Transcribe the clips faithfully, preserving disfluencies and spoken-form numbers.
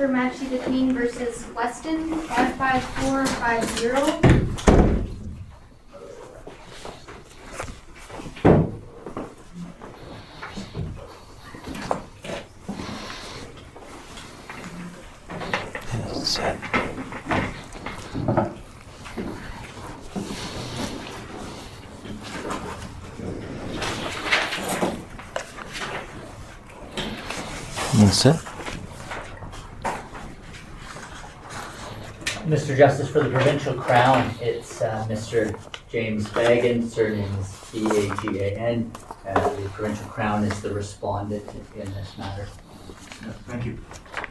for Matchy the King versus Weston, five five four five zero. Set. That's it. Mister Justice, for the Provincial Crown, it's uh, Mister James Bagan, surname is B A G A N. Uh, the Provincial Crown is the respondent in this matter. Yeah, thank you.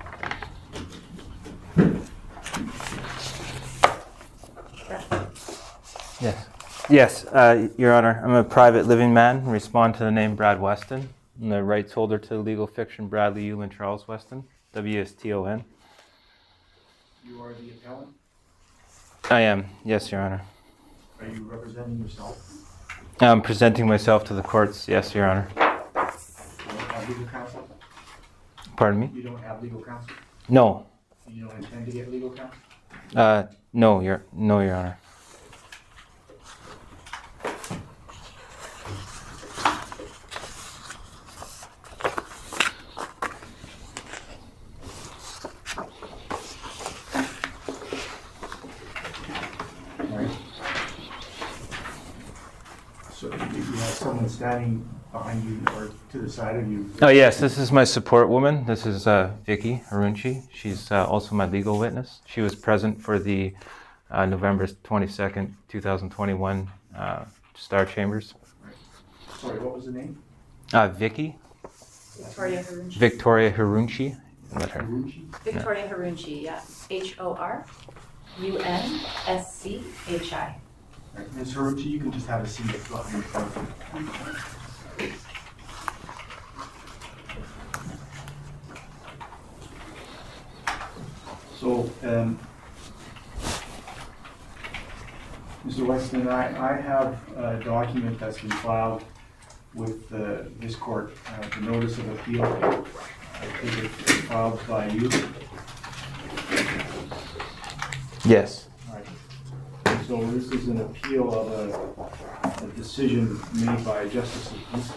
Yes. Yes, uh, Your Honor. I'm a private living man. Respond to the name Brad Weston. I'm the rights holder to the legal fiction Bradley Ewan Charles Weston, W S T O N. You are the appellant? I am. Yes, Your Honor. Are you representing yourself? I'm presenting myself to the courts. Yes, Your Honor. You don't have legal counsel? Pardon me? You don't have legal counsel? No. You don't intend to get legal counsel? Uh, no, Your no, Your Honor. So you you have someone standing behind you or to the side of you? Oh yes, this is my support woman. This is uh, Vicky Harunchi. She's uh, also my legal witness. She was present for the uh, November twenty-second, twenty twenty-one uh, Star Chambers. Right. Sorry, what was the name? Uh, Vicky. Victoria Harunchi. Victoria Harunchi. Let her. Harunchi? Victoria Harunchi, yeah. H O R U N S C H I. Right. Miz Harunchi, you can just have a seat behind the counsel. So, um, Mister Weston, I, I have a document that's been filed with uh, this court, uh, the notice of appeal. I think it's filed by you. Yes. All right. And so this is an appeal of a, a decision made by Justice of Peace.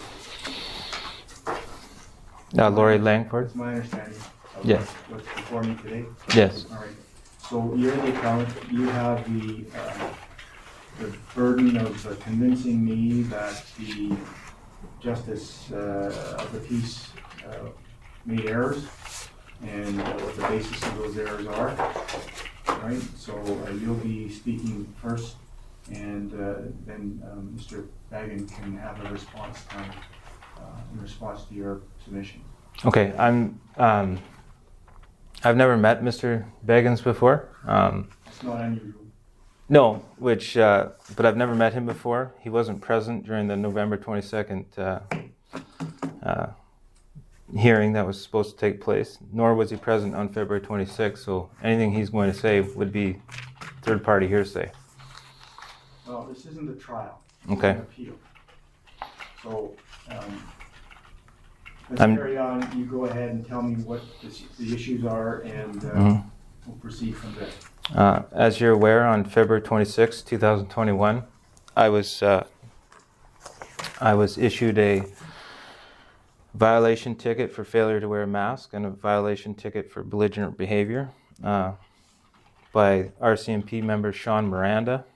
Uh, Lori Langford. That's my understanding of Yes. what's before me today. Yes. All right. So you're the appellant. You have the uh, the burden of uh, convincing me that the Justice uh, of the Peace uh, made errors and uh, what the basis of those errors are. All right. So uh, you'll be speaking first, and uh, then um, Mister Bagan can have a response time uh, in response to your submission. Okay. I'm. Um, I've never met Mister Baggins before. Um, It's not unusual. no, which, uh, but I've never met him before. He wasn't present during the November twenty-second uh, uh, hearing that was supposed to take place, nor was he present on February twenty-sixth. So anything he's going to say would be third-party hearsay. Well, this isn't a trial. Okay. It's an appeal. So, um, let's I'm- carry on. You go ahead and tell me what the, s- the issues are, and uh, Mhm. we'll proceed from there. Uh, as you're aware, on February twenty-sixth, twenty twenty-one, I was uh, I was issued a violation ticket for failure to wear a mask and a violation ticket for belligerent behavior uh, by R C M P member Sean Miranda.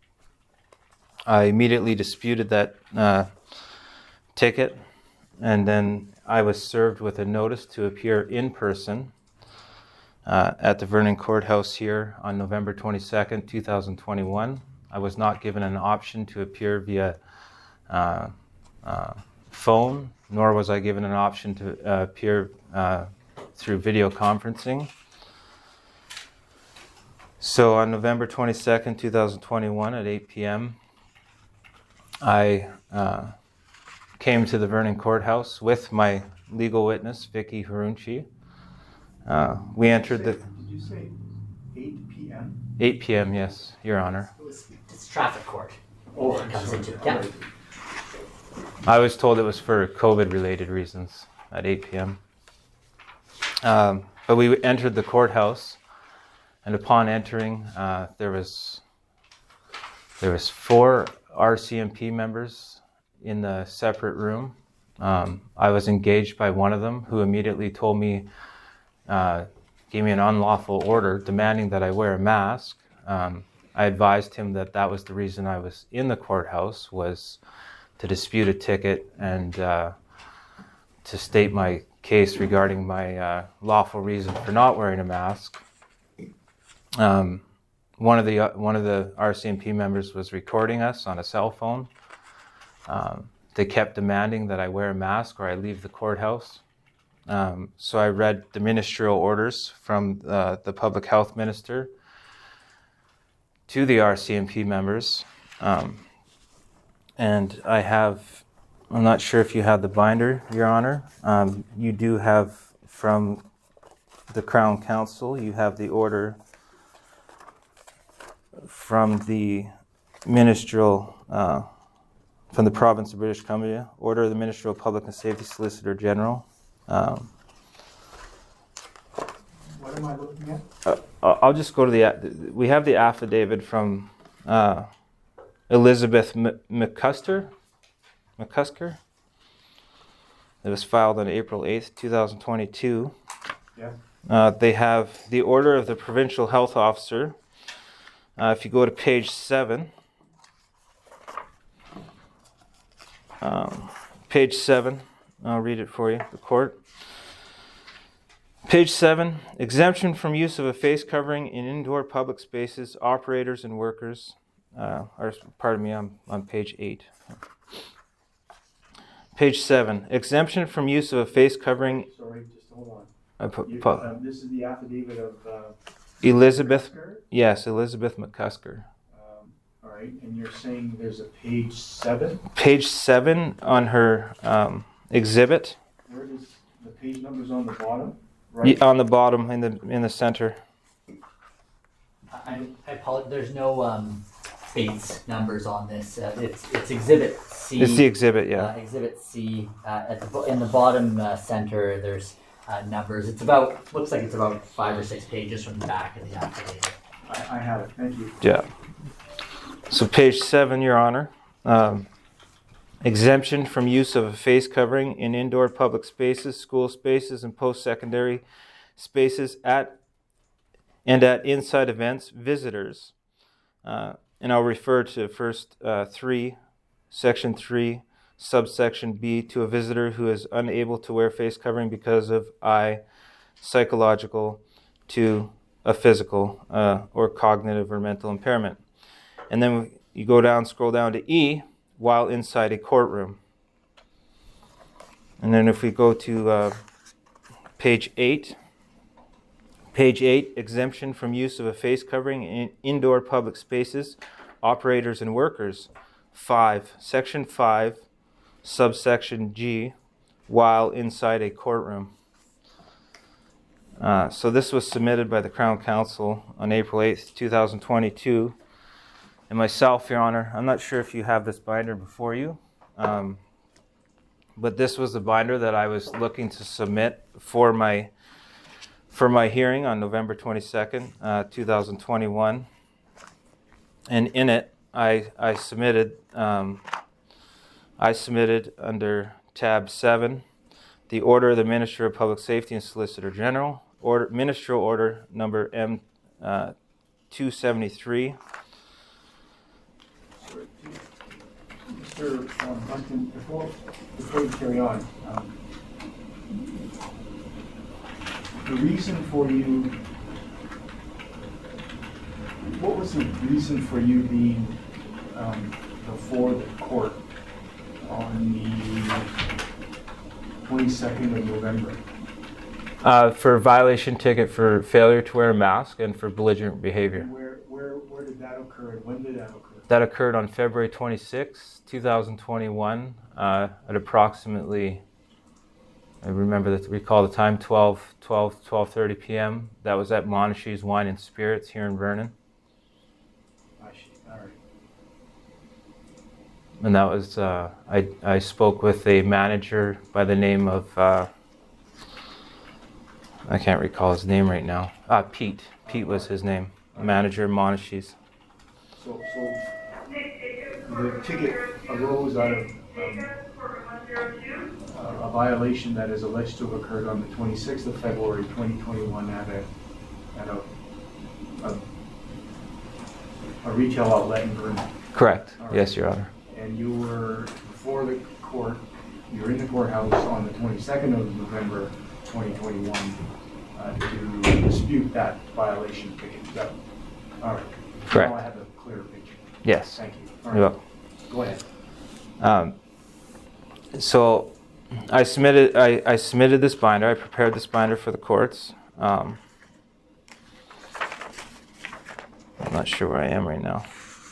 I immediately disputed that uh, ticket, and then I was served with a notice to appear in person uh, at the Vernon Courthouse here on November twenty-second, twenty twenty-one. I was not given an option to appear via uh, uh, phone, nor was I given an option to uh, appear uh, through video conferencing. So on November twenty-second, twenty twenty-one at eight p.m., I uh, came to the Vernon Courthouse with my legal witness, Vicky Harunchi. Uh, we entered the... Did you say eight p.m.? eight p.m., yes, Your Honor. It was, it's traffic court. Oh, It comes sorry. into- All yeah. right. I was told it was for COVID-related reasons at eight p.m. Um, but we entered the courthouse, and upon entering, uh, there was there was four R C M P members in the separate room. Um, I was engaged by one of them, who immediately told me, uh, gave me an unlawful order demanding that I wear a mask. Um, I advised him that that was the reason I was in the courthouse, was to dispute a ticket and uh, to state my case regarding my uh, lawful reason for not wearing a mask. Um, one of the uh, one of the R C M P members was recording us on a cell phone. Um, they kept demanding that I wear a mask or I leave the courthouse. Um, so I read the ministerial orders from uh, the public health minister to the R C M P members. Um, and I have, I'm not sure if you have the binder, Your Honor. Um, you do have from the Crown Council, you have the order from the ministerial, uh, from the province of British Columbia, order of the Ministerial Public and Safety Solicitor General. Um, What am I looking at? uh, I'll just go to the, we have the affidavit from uh, Elizabeth M- McCusker, McCusker. It was filed on April eighth, twenty twenty-two. Yeah. Uh, they have the order of the provincial health officer. Uh, if you go to page seven, um, page seven, I'll read it for you, the court. Page seven, exemption from use of a face covering in indoor public spaces, operators and workers. Uh, or, pardon me, I'm on page eight. Page seven, exemption from use of a face covering. Sorry, just hold on. I put, You, put um, this is the affidavit of, uh. Elizabeth, Metzger? yes, Elizabeth McCusker. Um, all right, and you're saying there's a page seven? Page seven on her um, exhibit, Where does, the page number's on the bottom? y- Right? on the bottom in the in the center. I, I apologize, there's no um, Bates numbers on this. Uh, it's it's Exhibit C. It's the exhibit, yeah. Uh, exhibit C. Uh, at the bo- in the bottom uh, center, there's uh, numbers. It's about looks like it's about five or six pages from the back of the affidavit. I, I have it, thank you. Yeah. So page seven, Your Honor. Um, exemption from use of a face covering in indoor public spaces, school spaces, and post-secondary spaces at and at inside events, visitors. Uh, and I'll refer to first uh, three, section three, subsection B, to a visitor who is unable to wear face covering because of I, psychological, to a physical uh, or cognitive or mental impairment. And then you go down, scroll down to E, while inside a courtroom. And then if we go to uh, page eight, page eight, exemption from use of a face covering in indoor public spaces, operators and workers. Five, section five, subsection G, while inside a courtroom. Uh, so this was submitted by the Crown Council on April eighth, twenty twenty-two. And myself, Your Honor, I'm not sure if you have this binder before you, um, but this was the binder that I was looking to submit for my for my hearing on November twenty-second, uh, twenty twenty-one. And in it, I I submitted um, I submitted under tab seven the order of the Minister of Public Safety and Solicitor General, order ministerial order number M uh, two seventy-three. Mister Um, Duncan, before, before you carry on, um, the reason for you, what was the reason for you being um, before the court on the twenty-second of November? Uh, for a violation ticket for failure to wear a mask and for belligerent behavior. Where, where, where did that occur and when did that occur? That occurred on February twenty-sixth, twenty twenty-one, uh, at approximately, I remember that, recall the time, twelve, twelve, twelve thirty p.m. That was at Monashee's Wine and Spirits here in Vernon. I see, all right. And that was, uh, I, I spoke with a manager by the name of, uh, I can't recall his name right now. Ah, Pete. Pete was his name. Manager, Monashees. So, so the ticket arose out of um, a violation that is alleged to have occurred on the twenty-sixth of February, twenty twenty-one at a, at a, a, a retail outlet in Vernon. Correct. All right. Yes, Your Honor. And you were before the court, you were in the courthouse on the twenty-second of November, twenty twenty-one, uh, to dispute that violation ticket. Is that, all right. Correct. Now I have a clearer picture. Yes. Thank you. All You're right. welcome. Go ahead. Um, so I submitted I, I submitted this binder. I prepared this binder for the courts. Um, I'm not sure where I am right now.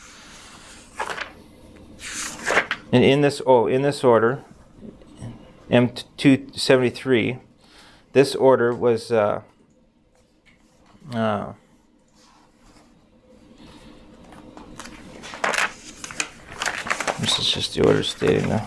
And in this oh in this order, M two seventy-three, this order was uh, uh, this is just the order stating that.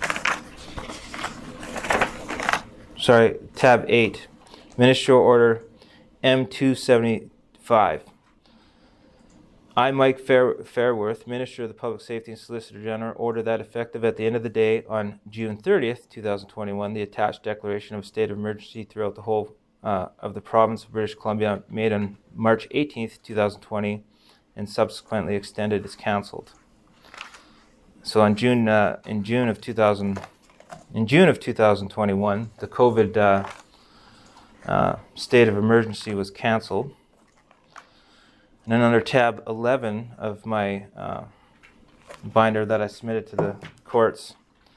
Sorry, tab eight, Ministerial Order M two seventy-five. I, Mike Fair, Fairworth, Minister of the Public Safety and Solicitor General, order that effective at the end of the day on June thirtieth, twenty twenty-one, the attached declaration of state of emergency throughout the whole uh, of the province of British Columbia made on March eighteenth, twenty twenty, and subsequently extended is cancelled. So on June uh, in June of two thousand in June of two thousand twenty-one, the COVID uh, uh, state of emergency was cancelled. And then under tab eleven of my uh, binder that I submitted to the courts,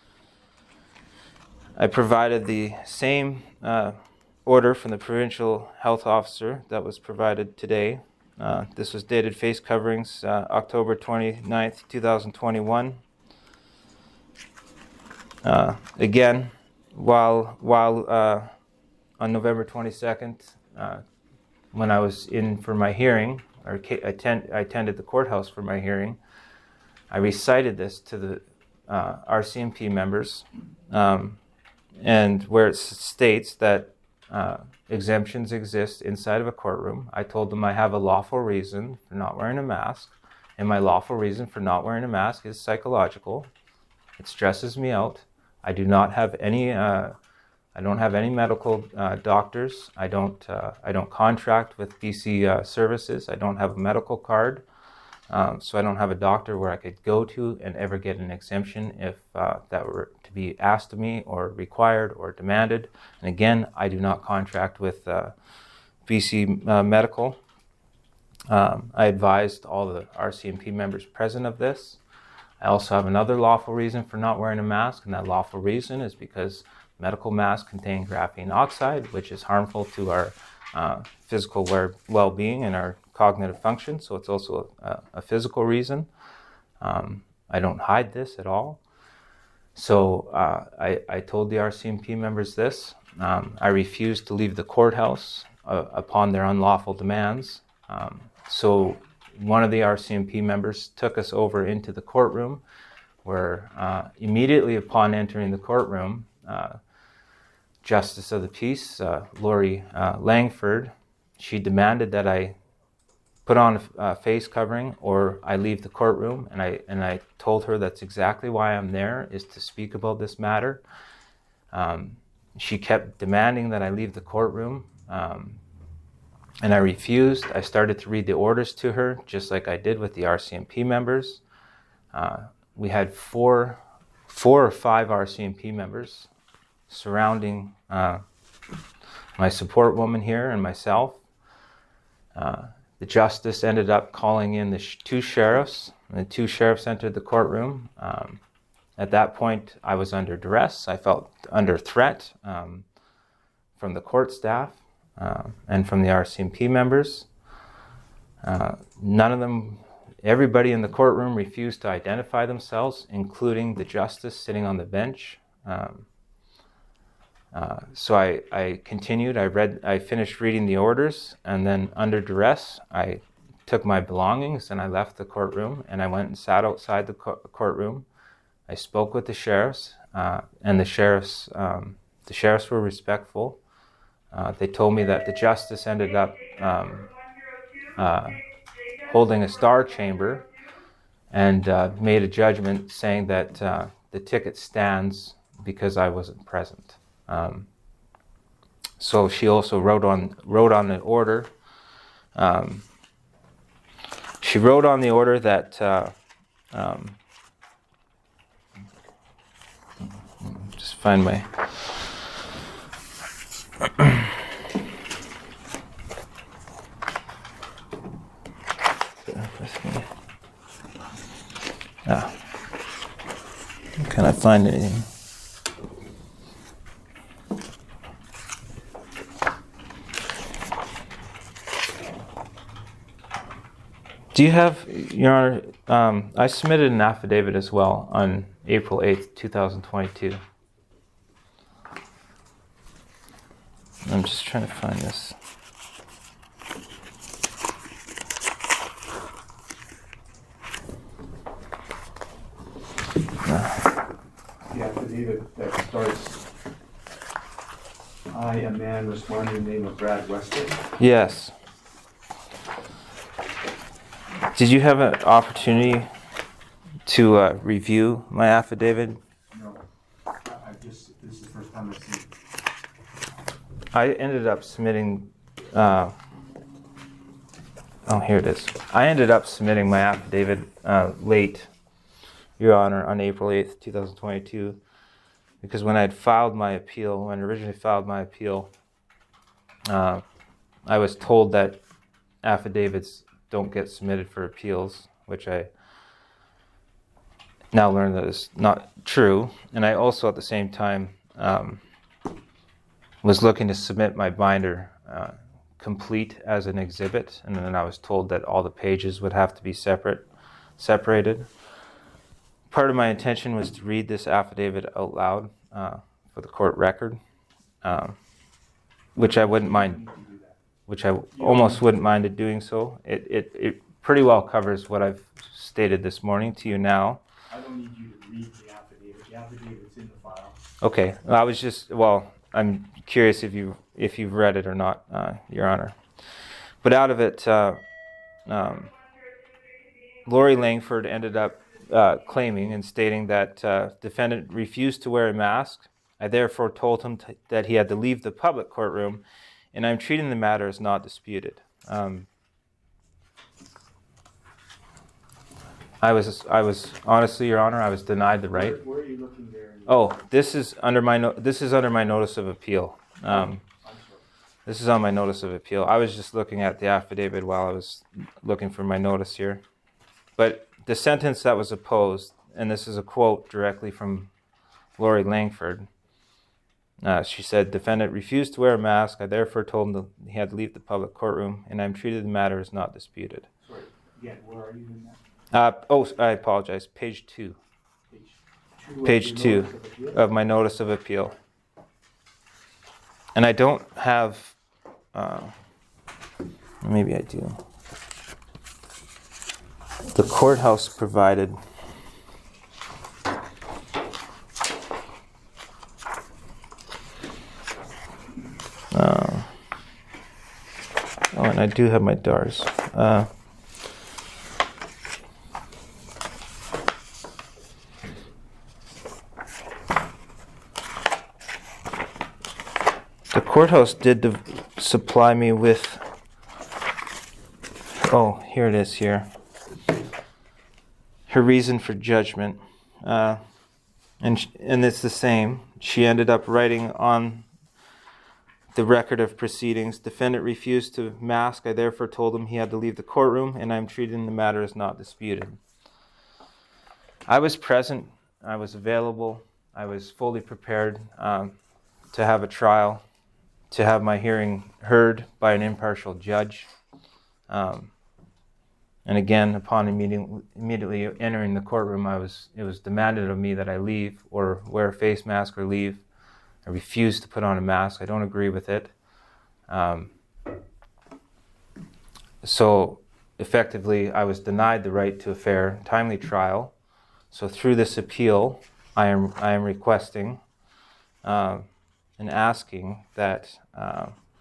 I provided the same uh, order from the provincial health officer that was provided today. Uh, this was dated face coverings uh, October twenty-ninth, twenty twenty-one. Uh, again, while while uh, on November twenty-second, uh, when I was in for my hearing, or attend, I attended the courthouse for my hearing, I recited this to the uh, R C M P members, um, and where it states that uh, exemptions exist inside of a courtroom. I told them I have a lawful reason for not wearing a mask, and my lawful reason for not wearing a mask is psychological. It stresses me out. I do not have any. Uh, I don't have any medical uh, doctors. I don't. Uh, I don't contract with B C uh, Services. I don't have a medical card, um, so I don't have a doctor where I could go to and ever get an exemption if uh, that were to be asked of me or required or demanded. And again, I do not contract with uh, B C uh, Medical. Um, I advised all the R C M P members present of this. I also have another lawful reason for not wearing a mask, and that lawful reason is because medical masks contain graphene oxide, which is harmful to our uh, physical well-being and our cognitive function. So it's also a, a physical reason. Um, I don't hide this at all. So uh, I, I told the R C M P members this. Um, I refused to leave the courthouse uh, upon their unlawful demands. Um, so one of the R C M P members took us over into the courtroom, where uh, immediately upon entering the courtroom, uh, Justice of the Peace, uh, Lori uh, Langford, she demanded that I put on a uh, face covering or I leave the courtroom, and I and I told her that's exactly why I'm there, is to speak about this matter. Um, she kept demanding that I leave the courtroom, um, and I refused. I started to read the orders to her, just like I did with the R C M P members. Uh, we had four, four or five R C M P members surrounding uh, my support woman here and myself. Uh, the justice ended up calling in the sh- two sheriffs, and the two sheriffs entered the courtroom. Um, at that point, I was under duress. I felt under threat um, from the court staff uh, and from the R C M P members. Uh, none of them, everybody in the courtroom refused to identify themselves, including the justice sitting on the bench. Um, Uh, so I, I continued, I read, I finished reading the orders, and then under duress, I took my belongings and I left the courtroom, and I went and sat outside the co- courtroom. I spoke with the sheriffs, uh, and the sheriffs, um, the sheriffs were respectful. Uh, they told me that the justice ended up um, uh, holding a star chamber and uh, made a judgment saying that uh, the ticket stands because I wasn't present. Um, so she also wrote on wrote on the order. Um, she wrote on the order that uh, um, just find my. Ah. Can I find anything? Do you have, Your Honor, um, I submitted an affidavit as well on April eighth, twenty twenty-two. I'm just trying to find this. The affidavit that starts, I, a man responding in the name of Brad Weston. Yes. Did you have an opportunity to uh, review my affidavit? No, I I just, this is the first time I've seen it. I ended up submitting, uh, oh, here it is. I ended up submitting my affidavit uh, late, Your Honor, on April eighth, twenty twenty-two, because when I had filed my appeal, when I originally filed my appeal, uh, I was told that affidavits don't get submitted for appeals, which I now learn that is not true. And I also, at the same time, um, was looking to submit my binder uh, complete as an exhibit, and then I was told that all the pages would have to be separate, separated. Part of my intention was to read this affidavit out loud uh, for the court record, um, which I wouldn't mind, which I almost wouldn't mind it doing so. It, it it pretty well covers what I've stated this morning to you now. I don't need you to read the affidavit. The affidavit's in the file. Okay, I was just, well, I'm curious if you if you've read it or not, uh, Your Honor. But out of it, uh, um, Lori Langford ended up uh, claiming and stating that uh, defendant refused to wear a mask. I therefore told him t- that he had to leave the public courtroom, and I'm treating the matter as not disputed. Um, I was, I was honestly, Your Honor, I was denied the right. Where, where are you looking there? in the- Oh, this is under my no- this is under my notice of appeal. Um, I'm sorry. this is on my notice of appeal. I was just looking at the affidavit while I was looking for my notice here. But the sentence that was opposed, and this is a quote directly from Lori Langford. Uh, she said, defendant refused to wear a mask. I therefore told him that he had to leave the public courtroom, and I'm treated the matter as not disputed. Sorry, again, where are you in that? Uh, oh, I apologize. Page two Page two. of Page your two notice of appeal? of my notice of appeal. And I don't have, uh, maybe I do. The courthouse provided uh, oh, and I do have my D A Rs. Uh, the courthouse did de- supply me with, oh, here it is here. Her reason for judgment, uh, and sh- and it's the same. She ended up writing on the record of proceedings, defendant refused to mask. I therefore told him he had to leave the courtroom, and I'm treating the matter as not disputed. I was present. I was available. I was fully prepared um, to have a trial, to have my hearing heard by an impartial judge. Um, And again, upon immediately, immediately entering the courtroom, I was it was demanded of me that I leave or wear a face mask or leave. I refused to put on a mask. I don't agree with it. Um, so effectively, I was denied the right to a fair, timely trial. So through this appeal, I am I am requesting uh, and asking that uh,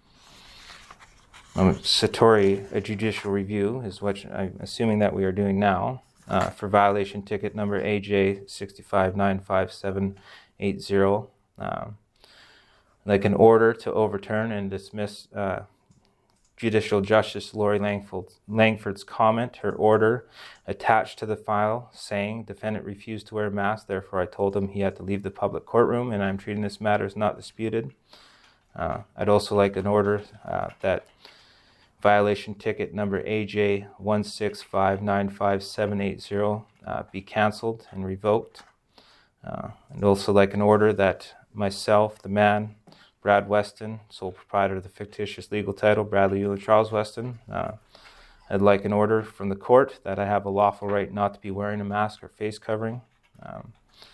um, Satori a judicial review, is what I'm assuming that we are doing now, uh, for violation ticket number A J six five nine five seven eight zero. Um, like an order to overturn and dismiss uh, Judicial Justice Lori Langford, Langford's comment, her order attached to the file saying defendant refused to wear a mask, therefore I told him he had to leave the public courtroom and I'm treating this matter as not disputed. Uh, I'd also like an order uh, that violation ticket number A J one six five nine five seven eight zero uh, be canceled and revoked. Uh, and also like an order that myself, the man, Brad Weston, sole proprietor of the fictitious legal title, Bradley Euler Charles Weston. Uh, I'd like an order from the court that I have a lawful right not to be wearing a mask or face covering. Um,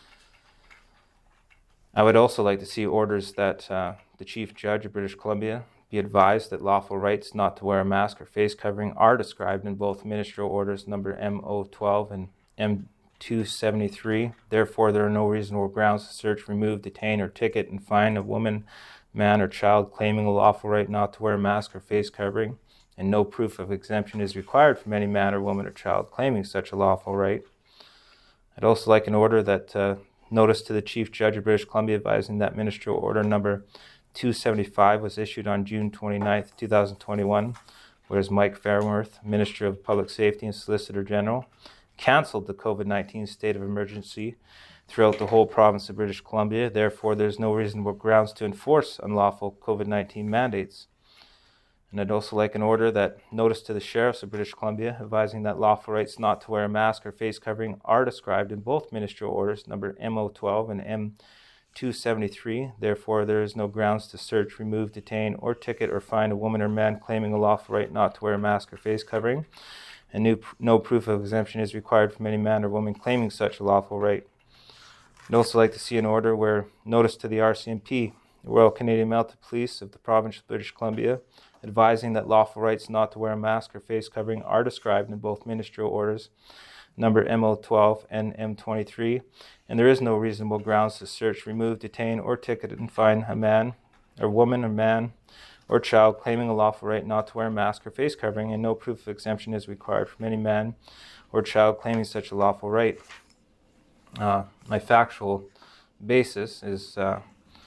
I would also like to see orders that uh, the Chief Judge of British Columbia be advised that lawful rights not to wear a mask or face covering are described in both ministerial orders number M O twelve and M two seventy-three. Therefore, there are no reasonable grounds to search, remove, detain, or ticket and fine a woman, man, or child claiming a lawful right not to wear a mask or face covering, and no proof of exemption is required from any man or woman or child claiming such a lawful right. I'd also like an order that uh, notice to the Chief Judge of British Columbia advising that ministerial order number two seventy-five was issued on June twenty-ninth, two thousand twenty-one, whereas Mike Fairworth, Minister of Public Safety and Solicitor General, canceled the COVID nineteen state of emergency throughout the whole province of British Columbia. Therefore, there's no reasonable grounds to enforce unlawful COVID nineteen mandates. And I'd also like an order that notice to the sheriffs of British Columbia advising that lawful rights not to wear a mask or face covering are described in both ministerial orders number M O twelve and M two seventy-three. Therefore, there is no grounds to search, remove, detain, or ticket or fine a woman or man claiming a lawful right not to wear a mask or face covering, and no, no proof of exemption is required from any man or woman claiming such a lawful right. I'd also like to see an order where notice to the R C M P, the Royal Canadian Mounted Police of the Province of British Columbia, advising that lawful rights not to wear a mask or face covering are described in both ministerial orders number M O twelve and M twenty-three, and there is no reasonable grounds to search, remove, detain, or ticket and fine a man or woman or man or child claiming a lawful right not to wear a mask or face covering, and no proof of exemption is required from any man or child claiming such a lawful right. Uh, my factual basis is uh,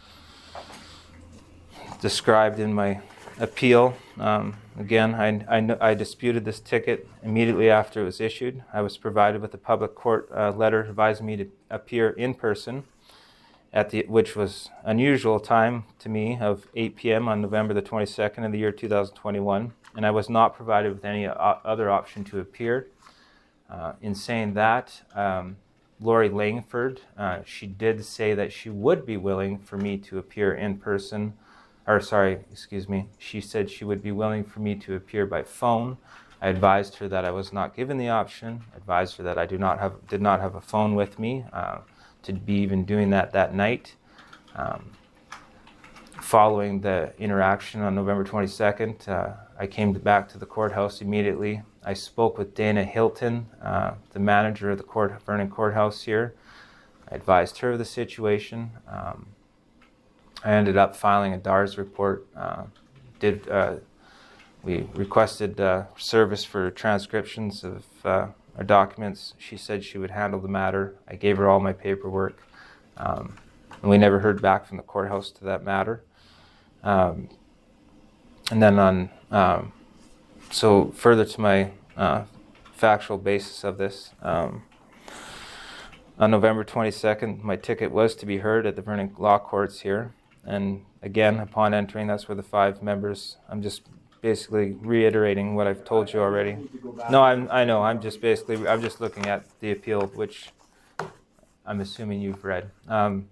described in my appeal. Um, again, I, I, I disputed this ticket immediately after it was issued. I was provided with a public court uh, letter advising me to appear in person, at the which was unusual time to me of eight p.m. on November the twenty-second of the year two thousand twenty-one, and I was not provided with any o- other option to appear. Uh, in saying that, um, Lori Langford, uh, she did say that she would be willing for me to appear in person, or sorry, excuse me, she said she would be willing for me to appear by phone. I advised her that I was not given the option, advised her that I do not have, did not have a phone with me uh, to be even doing that that night. Um, following the interaction on November twenty-second, uh, I came back to the courthouse immediately. I spoke with Dana Hilton, uh, the manager of the court, Vernon Courthouse here. I advised her of the situation. Um, I ended up filing a D A R S report. Uh, did uh, we requested uh, service for transcriptions of uh, our documents. She said she would handle the matter. I gave her all my paperwork, um, and we never heard back from the courthouse to that matter. Um, and then on, um, so further to my uh, factual basis of this, um, on November twenty-second, my ticket was to be heard at the Vernon Law Courts here. And again, upon entering, that's where the five members, I'm just basically reiterating what I've told you already. No, I'm, I know, I'm just basically, I'm just looking at the appeal, which I'm assuming you've read. Um,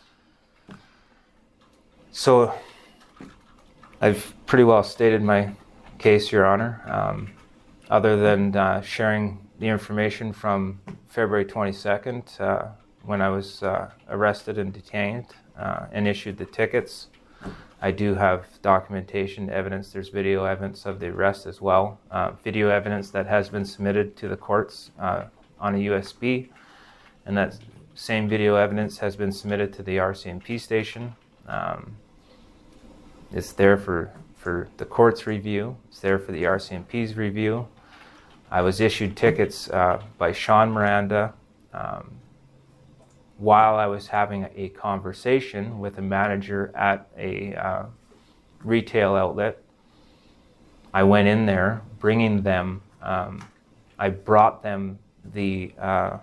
so I've pretty well stated my case, Your Honor, um, other than uh, sharing the information from February twenty-second uh, when I was uh, arrested and detained uh, and issued the tickets. I do have documentation evidence. There's video evidence of the arrest as well. Uh, video evidence that has been submitted to the courts uh, on a U S B, and that same video evidence has been submitted to the R C M P station. Um, it's there for, for for the court's review. It's there for the R C M P's review. I was issued tickets uh, by Sean Miranda um, while I was having a conversation with a manager at a uh, retail outlet. I went in there bringing them, um, I brought them the uh,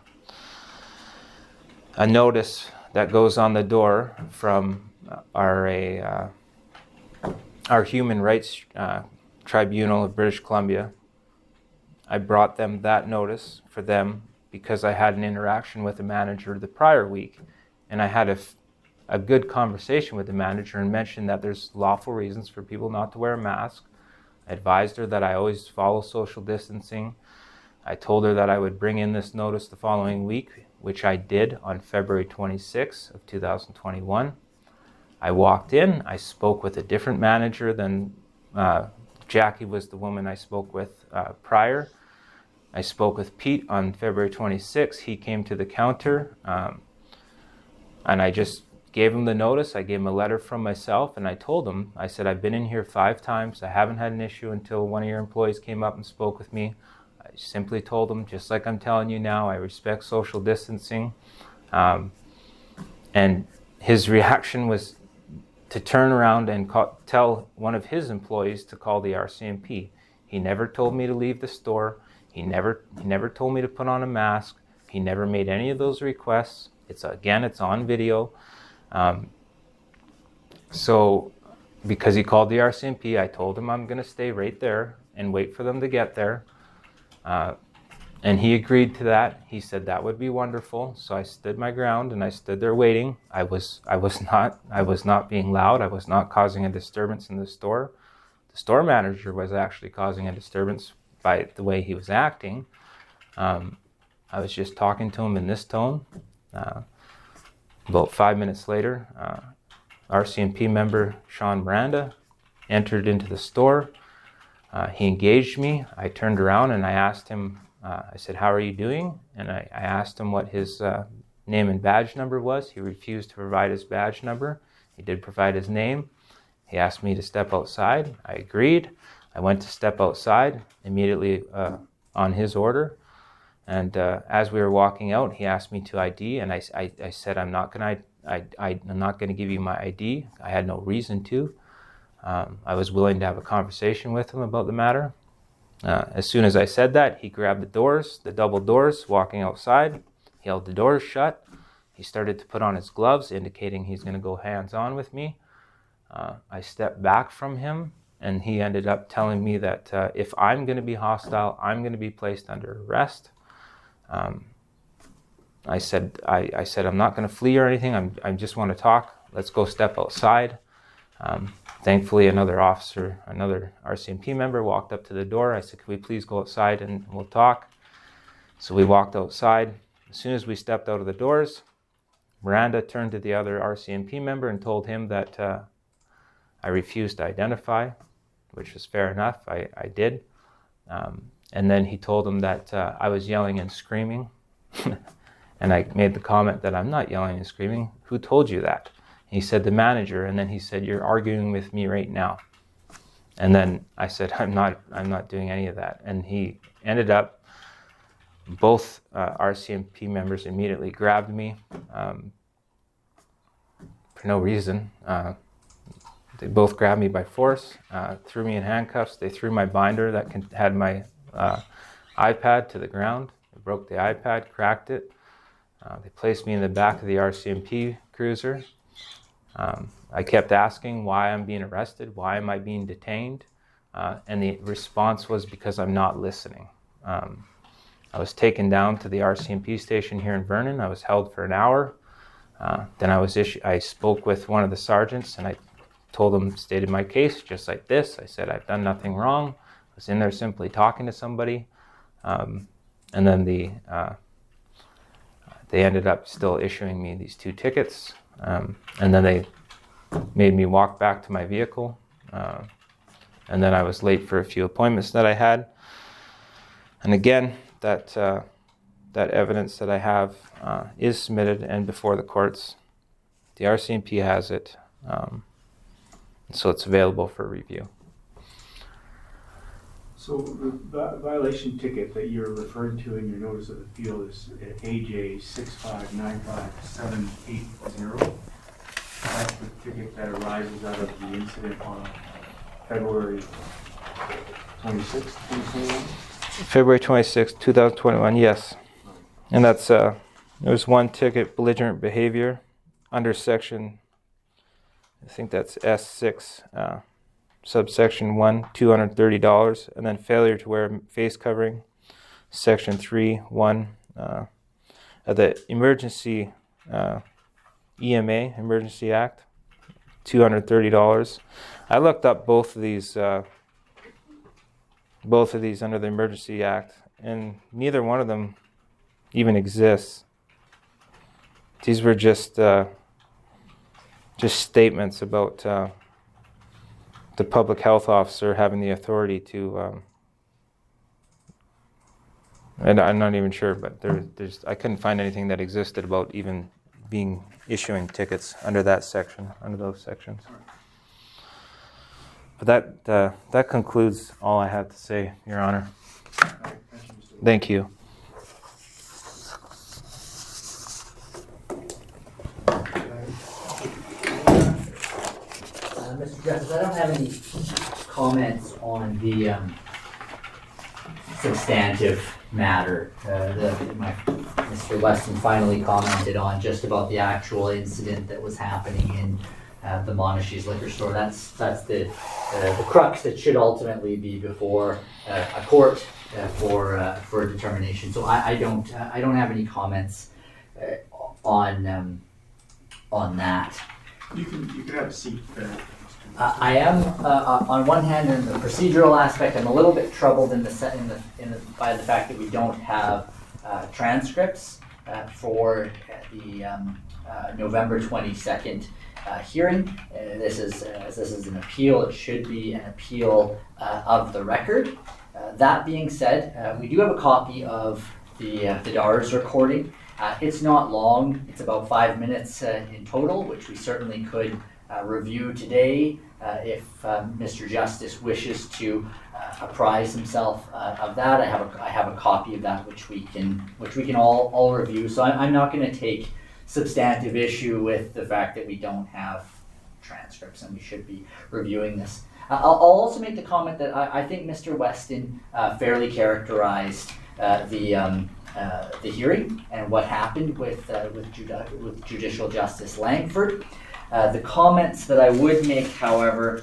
a notice that goes on the door from our a, uh, our Human Rights uh, Tribunal of British Columbia. I brought them that notice for them because I had an interaction with the manager the prior week, and I had a, a good conversation with the manager and mentioned that there's lawful reasons for people not to wear a mask. I advised her that I always follow social distancing. I told her that I would bring in this notice the following week, which I did on February twenty-sixth of two thousand twenty-one. I walked in, I spoke with a different manager than uh, Jackie was the woman I spoke with uh, prior. I spoke with Pete on February twenty-sixth. He came to the counter um, and I just gave him the notice. I gave him a letter from myself and I told him, I said, I've been in here five times. I haven't had an issue until one of your employees came up and spoke with me. I simply told him, just like I'm telling you now, I respect social distancing. Um, and his reaction was to turn around and call, tell one of his employees to call the R C M P. He never told me to leave the store. He never, he never told me to put on a mask. He never made any of those requests. It's again, it's on video. Um, so because he called the R C M P, I told him I'm going to stay right there and wait for them to get there. Uh, and he agreed to that. He said that would be wonderful. So I stood my ground and I stood there waiting. I was I was not I was not being loud. I was not causing a disturbance in the store. The store manager was actually causing a disturbance by the way he was acting. Um, I was just talking to him in this tone. Uh, about five minutes later, uh, R C M P member Sean Miranda entered into the store. Uh, he engaged me. I turned around and I asked him, uh, I said, how are you doing? And I, I asked him what his uh, name and badge number was. He refused to provide his badge number. He did provide his name. He asked me to step outside. I agreed. I went to step outside immediately uh, on his order. And uh, as we were walking out, he asked me to I D, and I, I, I said, I'm not going to I, I, I'm not going to give you my I D. I had no reason to. Um, I was willing to have a conversation with him about the matter. Uh, as soon as I said that, he grabbed the doors, the double doors, walking outside. He held the doors shut. He started to put on his gloves, indicating he's going to go hands-on with me. Uh, I stepped back from him, and he ended up telling me that uh, if I'm going to be hostile, I'm going to be placed under arrest. Um, I said, I, I said, I'm not going to flee or anything. I'm, I just want to talk. Let's go step outside. Um, thankfully, another officer, another R C M P member walked up to the door. I said, can we please go outside and we'll talk? So we walked outside. As soon as we stepped out of the doors, Miranda turned to the other R C M P member and told him that uh, I refused to identify, which was fair enough. I, I did. Um, and then he told him that uh, I was yelling and screaming. And I made the comment that I'm not yelling and screaming. Who told you that? He said, the manager. And then he said, you're arguing with me right now. And then I said, I'm not, I'm not doing any of that. And he ended up, both uh, R C M P members immediately grabbed me um, for no reason. Uh, they both grabbed me by force, uh, threw me in handcuffs. They threw my binder that con- had my uh, iPad to the ground. They broke the iPad, cracked it. Uh, they placed me in the back of the R C M P cruiser. Um, I kept asking why I'm being arrested, why am I being detained? Uh, and the response was because I'm not listening. Um, I was taken down to the R C M P station here in Vernon. I was held for an hour. Uh, then I was issu- I spoke with one of the sergeants and I told him, stated my case just like this. I said, I've done nothing wrong. I was in there simply talking to somebody. Um, and then the uh, they ended up still issuing me these two tickets. Um, and then they made me walk back to my vehicle. Uh, and then I was late for a few appointments that I had. And again, that uh, that evidence that I have uh, is submitted and before the courts. The R C M P has it. Um, so it's available for review. So the vi- violation ticket that you're referring to in your notice of appeal is A J six five nine five seven eight zero. That's the ticket that arises out of the incident on February twenty-sixth, twenty twenty-one. February twenty-sixth, twenty twenty-one, yes. And that's, uh, there's one ticket, belligerent behavior, under section, I think that's S six, uh, subsection one, two hundred thirty dollars, and then failure to wear face covering, section three, one, uh, of the emergency, uh, E M A, Emergency Act, two hundred thirty dollars. I looked up both of these, uh, both of these under the Emergency Act, and neither one of them even exists. These were just, uh, just statements about, uh, the public health officer having the authority to, um, and I'm not even sure, but there, there's, I couldn't find anything that existed about even being issuing tickets under that section, under those sections. But that uh, that concludes all I have to say, Your Honor. Thank you. Uh, Mister Justice, I don't have any comments on the um, substantive matter uh, that my, Mister Weston finally commented on, just about the actual incident that was happening in uh, the Monashees liquor store. That's that's the uh, the crux that should ultimately be before uh, a court uh, for uh, for a determination. So I, I don't uh, I don't have any comments uh, on um, on that. You can, you can have a seat there. Uh, I am, uh, on one hand, in the procedural aspect, I'm a little bit troubled in the, se- in the, in the by the fact that we don't have uh, transcripts uh, for the um, uh, November twenty-second uh, hearing. Uh, this is uh, this is an appeal. It should be an appeal uh, of the record. Uh, that being said, uh, we do have a copy of the uh, the D A R S recording. Uh, it's not long. It's about five minutes uh, in total, which we certainly could Uh, review today uh, if um, Mister Justice wishes to uh, apprise himself uh, of that. I have a I have a copy of that which we can which we can all all review. So I, I'm not going to take substantive issue with the fact that we don't have transcripts and we should be reviewing this. Uh, I'll, I'll also make the comment that I, I think Mister Weston uh, fairly characterized uh, the um, uh, the hearing and what happened with uh, with, Judi- with Judicial Justice Langford. Uh, the comments that I would make, however,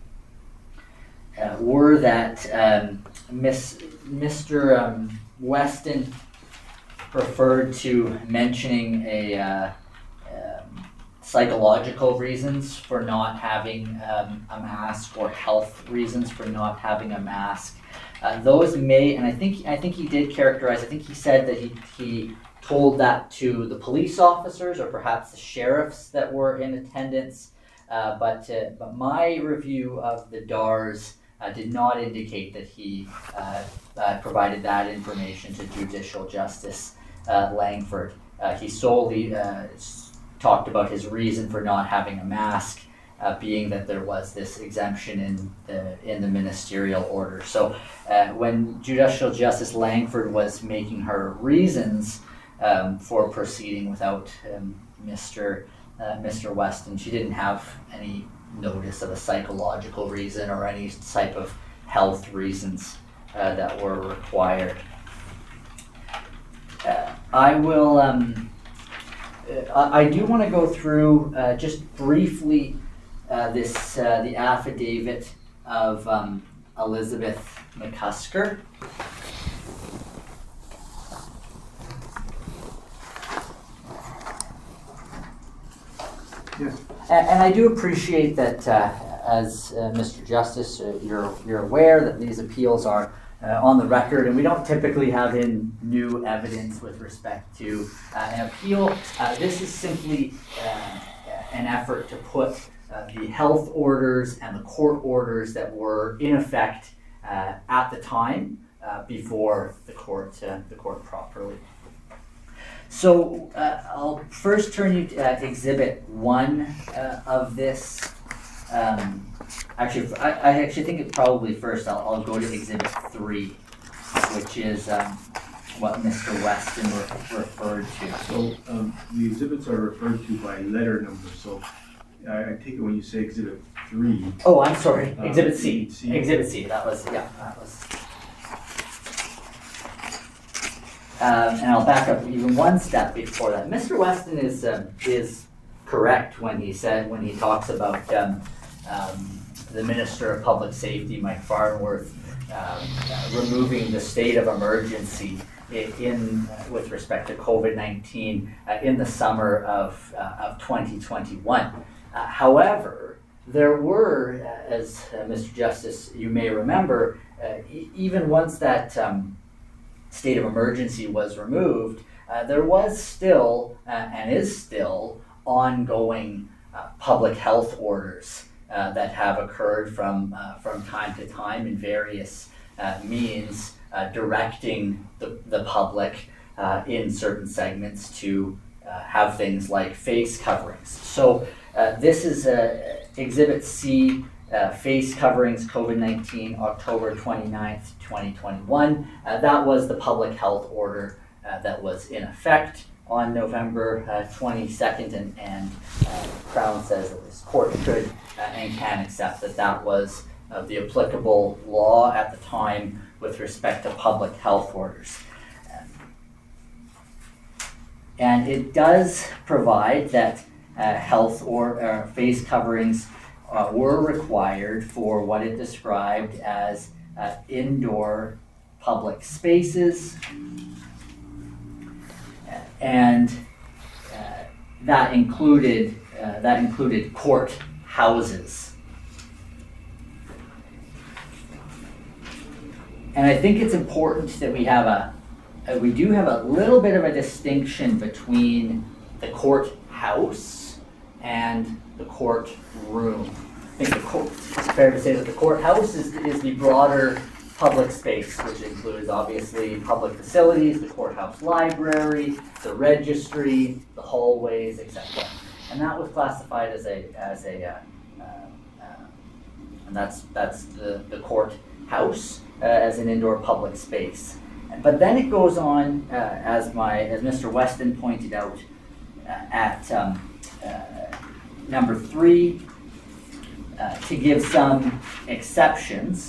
uh, were that um, Miss, Mister Um, Weston referred to mentioning a uh, um, psychological reasons for not having um, a mask or health reasons for not having a mask. Uh, those may, and I think I think he did characterize. I think he said that he he. told that to the police officers or perhaps the sheriffs that were in attendance, uh, but uh, but my review of the D A R S uh, did not indicate that he uh, uh, provided that information to Judicial Justice uh, Langford. Uh, he solely uh, talked about his reason for not having a mask, uh, being that there was this exemption in the in the ministerial order. So uh, when Judicial Justice Langford was making her reasons Um, for proceeding without um, Mister Uh, Mister Weston, she didn't have any notice of a psychological reason or any type of health reasons uh, that were required. Uh, I will. Um, uh, I do want to go through uh, just briefly uh, this uh, the affidavit of um, Elizabeth McCusker. Yes. And, and I do appreciate that, uh, as uh, Mister Justice, uh, you're you're aware that these appeals are uh, on the record, and we don't typically have in new evidence with respect to uh, an appeal. Uh, this is simply uh, an effort to put uh, the health orders and the court orders that were in effect uh, at the time uh, before the court uh, the court properly. So uh, I'll first turn you to uh, Exhibit one uh, of this um, actually, I, I actually think it probably first, I'll, I'll go to exhibit three, which is, um, what Mister Weston re- referred to. So, um, the exhibits are referred to by letter number, so I, I take it when you say exhibit three. Oh, I'm sorry, Uh, exhibit C, C. exhibit C, that was, yeah, that was. Um, and I'll back up even one step before that. Mister Weston is, um, is correct when he said, when he talks about, um, um, the Minister of Public Safety, Mike Farnworth, um, uh, removing the state of emergency in, in uh, with respect to COVID nineteen uh, in the summer of, uh, of twenty twenty-one. Uh, however, there were, uh, as uh, Mister Justice, you may remember, uh, e- even once that um, state of emergency was removed, uh, there was still, uh, and is still, ongoing uh, public health orders uh, that have occurred from, uh, from time to time in various uh, means, uh, directing the, the public uh, in certain segments to uh, have things like face coverings. So uh, this is uh, Exhibit C, uh, face coverings COVID nineteen, October twenty-ninth, twenty twenty-one. Uh, that was the public health order uh, that was in effect on November uh, twenty-second, and, and uh, Crown says that this court should uh, and can accept that that was uh, the applicable law at the time with respect to public health orders. And it does provide that uh, health or uh, face coverings uh, were required for what it described as uh, indoor public spaces, and uh, that included uh, that included court houses. And I think it's important that we have a, a we do have a little bit of a distinction between the courthouse and the courtroom. I think the court, it's fair to say that the courthouse is, is the broader public space, which includes obviously public facilities, the courthouse library, the registry, the hallways, et cetera. And that was classified as a as a uh, uh, uh, and that's that's the the courthouse uh, as an indoor public space. But then it goes on, uh, as my as Mister Weston pointed out, uh, at um, uh, number three, uh, to give some exceptions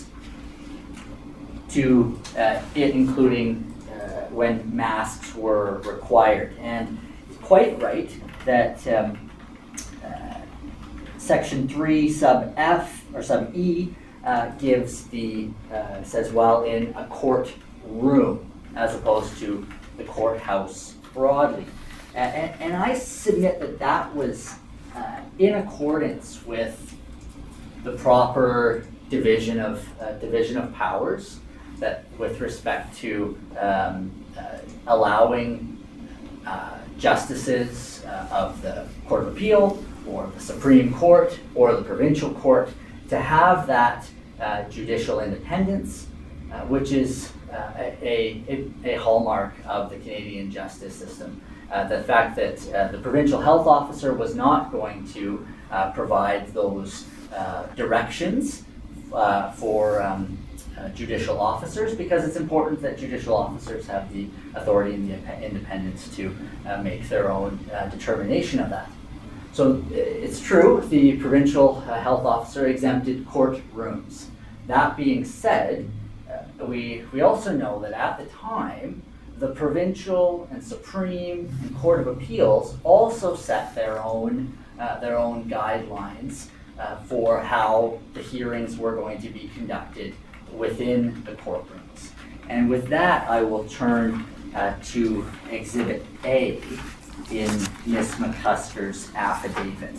to uh, it, including uh, when masks were required. And it's quite right that um, uh, section three sub F or sub E uh, gives the, uh, says, well, in a courtroom as opposed to the courthouse broadly. And, and, and I submit that that was uh, in accordance with the proper division of uh, division of powers, that with respect to um, uh, allowing uh, justices uh, of the Court of Appeal or the Supreme Court or the Provincial Court to have that uh, judicial independence, uh, which is uh, a, a, a hallmark of the Canadian justice system. Uh, the fact that uh, the provincial health officer was not going to uh, provide those uh, directions uh, for um, Uh, judicial officers, because it's important that judicial officers have the authority and the independence to uh, make their own uh, determination of that. So it's true, the provincial uh, health officer exempted courtrooms. That being said, uh, we, we also know that at the time, the provincial and Supreme and Court of Appeals also set their own, uh, their own guidelines uh, for how the hearings were going to be conducted within the courtrooms. And with that, I will turn uh, to Exhibit A in Miz McCusker's affidavit.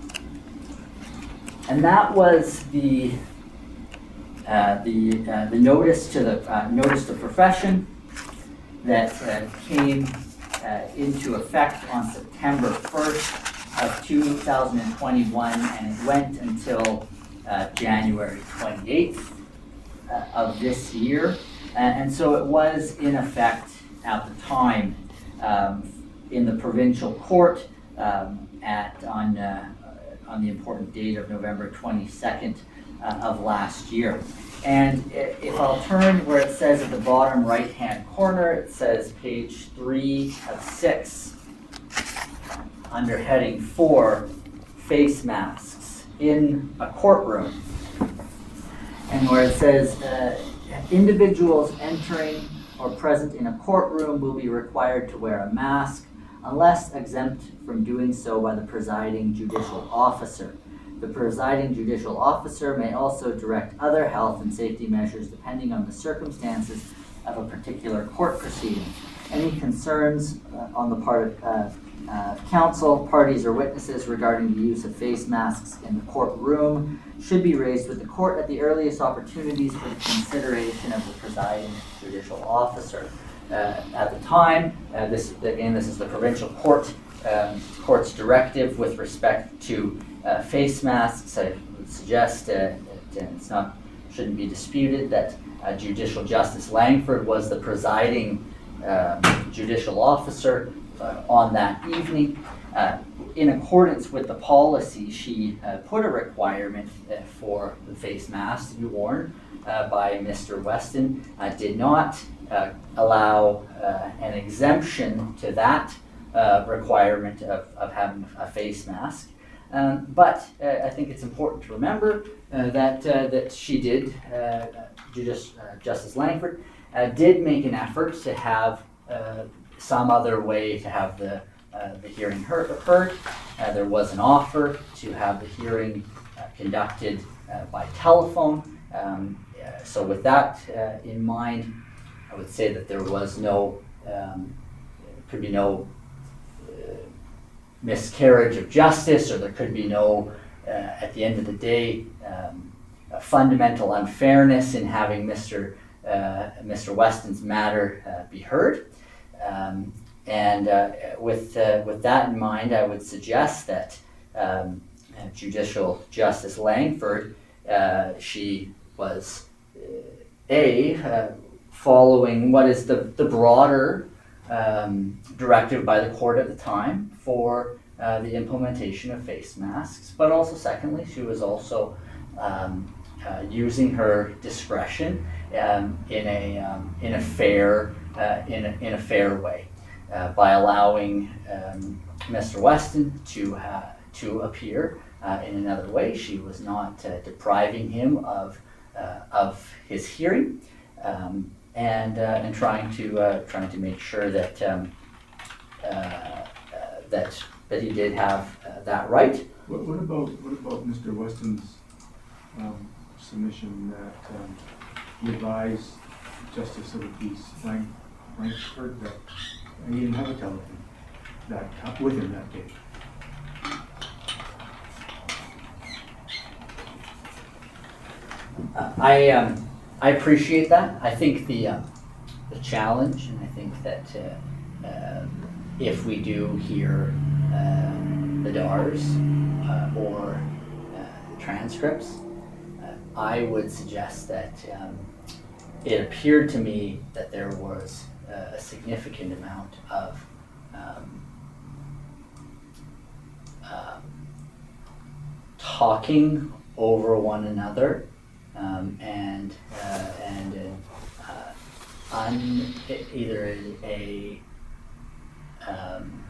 And that was the uh, the uh, the notice to the uh, notice to profession that uh, came uh, into effect on September first of two thousand twenty-one, and it went until uh, January twenty-eighth. Uh, of this year, and, and so it was in effect at the time um, in the provincial court um, at on uh, on the important date of November twenty-second uh, of last year. And i- if I'll turn where it says at the bottom right-hand corner, it says page three of six, under heading four, face masks in a courtroom. And where it says, uh, individuals entering or present in a courtroom will be required to wear a mask unless exempt from doing so by the presiding judicial officer. The presiding judicial officer may also direct other health and safety measures depending on the circumstances of a particular court proceeding. Any concerns uh, on the part of uh, uh, counsel, parties, or witnesses regarding the use of face masks in the courtroom should be raised with the court at the earliest opportunities for the consideration of the presiding judicial officer. Uh, at the time, uh, this again, this is the provincial court um, court's directive with respect to uh, face masks. I would suggest uh, that it's not shouldn't be disputed that uh, Judicial Justice Langford was the presiding uh, judicial officer uh, on that evening. Uh, in accordance with the policy, she uh, put a requirement uh, for the face mask to be worn uh, by Mister Weston, uh, did not uh, allow uh, an exemption to that uh, requirement of, of having a face mask. Um, but uh, I think it's important to remember uh, that uh, that she did, uh, Judice, uh, Justice Langford, uh, did make an effort to have uh, some other way to have the uh, the hearing heard. heard. Uh, there was an offer to have the hearing uh, conducted uh, by telephone. Um, uh, so with that uh, in mind, I would say that there was no, um, could be no uh, miscarriage of justice, or there could be no, uh, at the end of the day, um, a fundamental unfairness in having Mister Uh, Mister Weston's matter uh, be heard. Um, and uh, with uh, with that in mind, I would suggest that um, Judicial Justice Langford, uh, she was uh, a uh, following what is the the broader um, directive by the court at the time for uh, the implementation of face masks, but also secondly, she was also um, uh, using her discretion um, in a um, in a fair uh, in a, in a fair way uh, by allowing um, Mister Weston to uh, to appear uh, in another way. She was not uh, depriving him of uh, of his hearing. Um, and uh, and trying to uh, trying to make sure that um, uh, uh, that that he did have uh, that right. What, what about what about Mister Weston's um, submission that um, he advised Justice of the Peace Lang Langford that he didn't have a telephone that uh, with him that day? Uh, I um, I appreciate that. I think the uh, the challenge, and I think that uh, uh, if we do hear uh, the D A Rs uh, or uh, transcripts, uh, I would suggest that um, it appeared to me that there was uh, a significant amount of um, um, talking over one another. Um, and uh, and uh, un, either a, a um,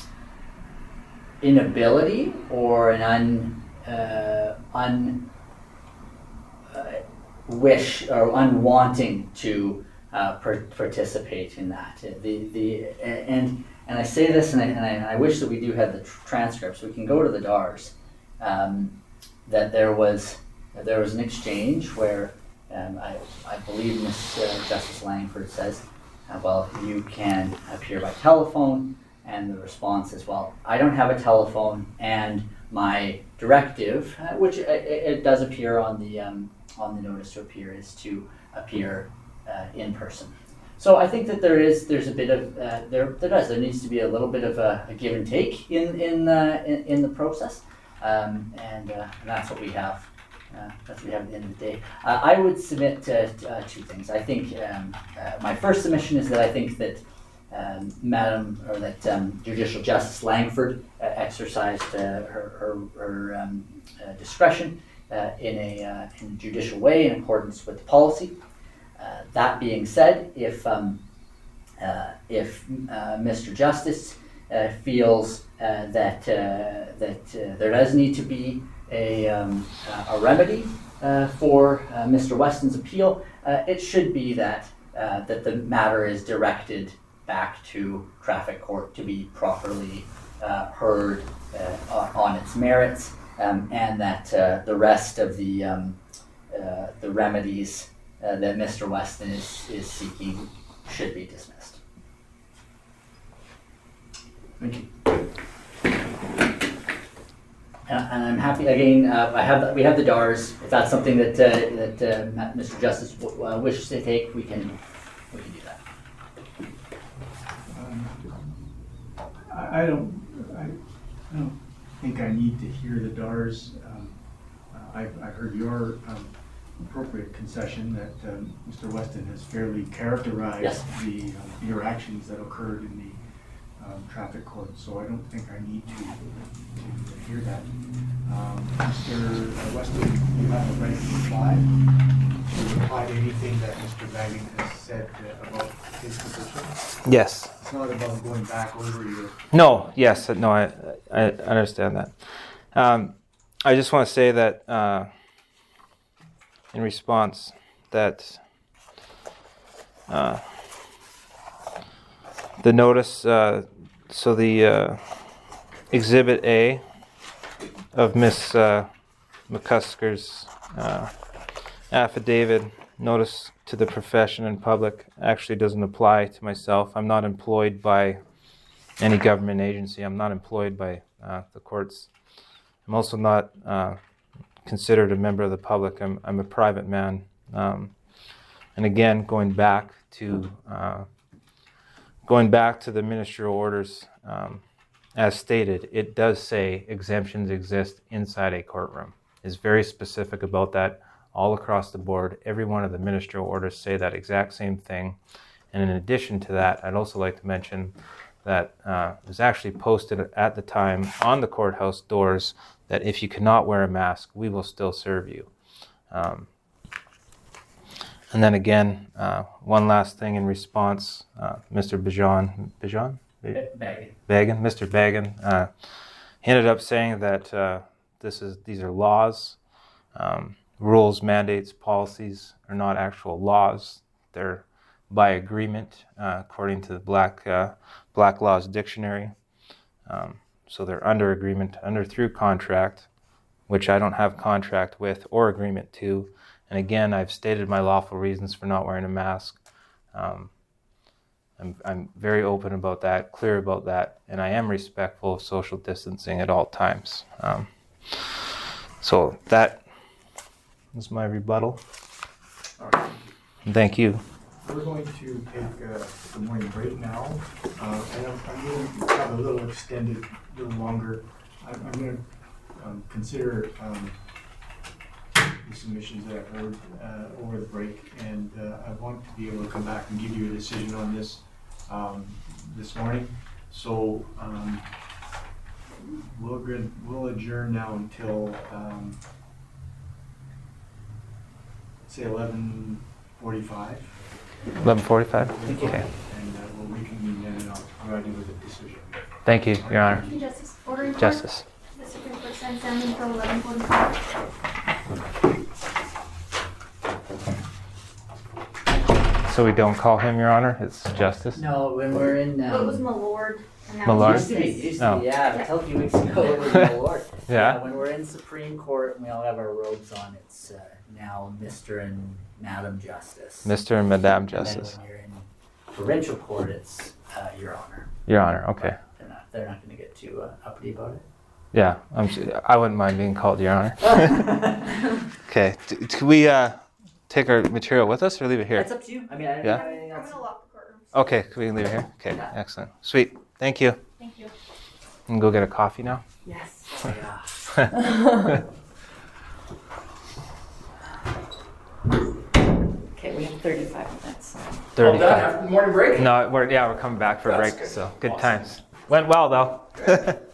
inability or an un uh, un uh, wish or unwanting to uh, per- participate in that. The the and and I say this, and I, and I, and I wish that we do have the tr- transcripts. We can go to the D A Rs. Um, that there was. There was an exchange where um, I, I believe Miz Uh, Justice Langford says, uh, well, you can appear by telephone, and the response is, well, I don't have a telephone, and my directive, uh, which it, it does appear on the um, on the notice to appear, is to appear uh, in person. So I think that there is there's a bit of uh, there there does there needs to be a little bit of a, a give and take in in uh, in, in the process, um, and, uh, and that's what we have. Uh, that's what we have at the end of the day. Uh, I would submit uh, t- uh, two things. I think um, uh, my first submission is that I think that um, Madam, or that um, Judicial Justice Langford uh, exercised uh, her, her, her um, uh, discretion uh, in, a, uh, in a judicial way in accordance with the policy. Uh, that being said, if um, uh, if uh, Mister Justice uh, feels uh, that uh, that uh, there does need to be a um, a remedy uh, for uh, Mister Weston's appeal, uh, it should be that uh, that the matter is directed back to traffic court to be properly uh, heard uh, on, on its merits, um, and that uh, the rest of the um, uh, the remedies Uh, that Mister Weston is, is seeking should be dismissed. Thank you. And, and I'm happy, again, uh, I have, we have the D A Rs. If that's something that, uh, that uh, Mister Justice w- uh, wishes to take, we can, we can do that. Um, I, I don't, I, I don't think I need to hear the D A Rs. Um, uh, I've, I've heard your um, appropriate concession that um, Mister Weston has fairly characterized Yes. the um, interactions that occurred in the um, traffic court, so I don't think I need to, to hear that. Um, Mister Weston, you have the right to reply. To reply to anything that Mister Baggin has said uh, about his position. Yes. It's not about going back over your. No, yes, no, I, I understand that. Um, I just want to say that uh, in response that uh, the notice, uh, so the uh, Exhibit A of Miss uh, McCusker's uh, affidavit, notice to the profession and public, actually doesn't apply to myself. I'm not employed by any government agency. I'm not employed by uh, the courts. I'm also not uh, considered a member of the public. I'm, I'm a private man. Um, and again, going back to uh, going back to the ministerial orders, um, as stated, it does say exemptions exist inside a courtroom. It's very specific about that all across the board. Every one of the ministerial orders say that exact same thing. And in addition to that, I'd also like to mention that uh, it was actually posted at the time on the courthouse doors that if you cannot wear a mask, we will still serve you. Um, and then again, uh, one last thing in response, uh, Mister Bajan, Bajan? Baggin. Baggin, Mister Baggin, uh, he ended up saying that uh, this is these are laws, um, rules, mandates, policies are not actual laws. They're by agreement, uh, according to the Black uh, Black Laws Dictionary. Um, so they're under agreement, under through contract, which I don't have contract with or agreement to. And again, I've stated my lawful reasons for not wearing a mask. Um, I'm, I'm very open about that, clear about that, and I am respectful of social distancing at all times. Um, so that is my rebuttal. All right. Thank you. We're going to take uh, the morning break now, uh, and I'm, I'm going to have a little extended, a little longer. I'm, I'm going to um, consider um, the submissions that I've heard uh, over the break, and uh, I want to be able to come back and give you a decision on this um, this morning. So um, we'll good, we'll adjourn now until um, say eleven forty-five. eleven forty-five? Thank you. Okay. And uh, we'll reconvene then, and I'll provide you with a decision. Thank you, Your Honor. Thank you, Justice. Order report. Justice. The Supreme Court stands down until eleven forty-five. So we don't call him Your Honor, it's Justice? No, when we're in. Um, Well, it was Malord. And now Malord? it's Used to be, Justice. used to Oh. be, yeah, until a few weeks ago it was my lord. Yeah? Uh, when we're in Supreme Court and we all have our robes on, it's uh, now Mister and Madam Justice. Mister and Madame And then Justice. when you're in provincial court, it's uh, Your Honor. Your Honor, okay. They're not, they're not going to get too uh, uppity about Yeah, I'm, su- I wouldn't mind being called Your Honor. it. Okay, d- can we uh, take our material with us or leave it here? It's up to you. I mean, I don't Yeah? have anything I'm else. gonna lock the courtroom. Okay, can we leave it here? Okay, Yeah. excellent. Sweet, thank you. Thank you. And go get a coffee now? Yes. Yeah. Okay, we have thirty-five minutes. thirty. done after the morning break? No, we're yeah, we're coming back for a That's break. good. So good Awesome. times. Went well though.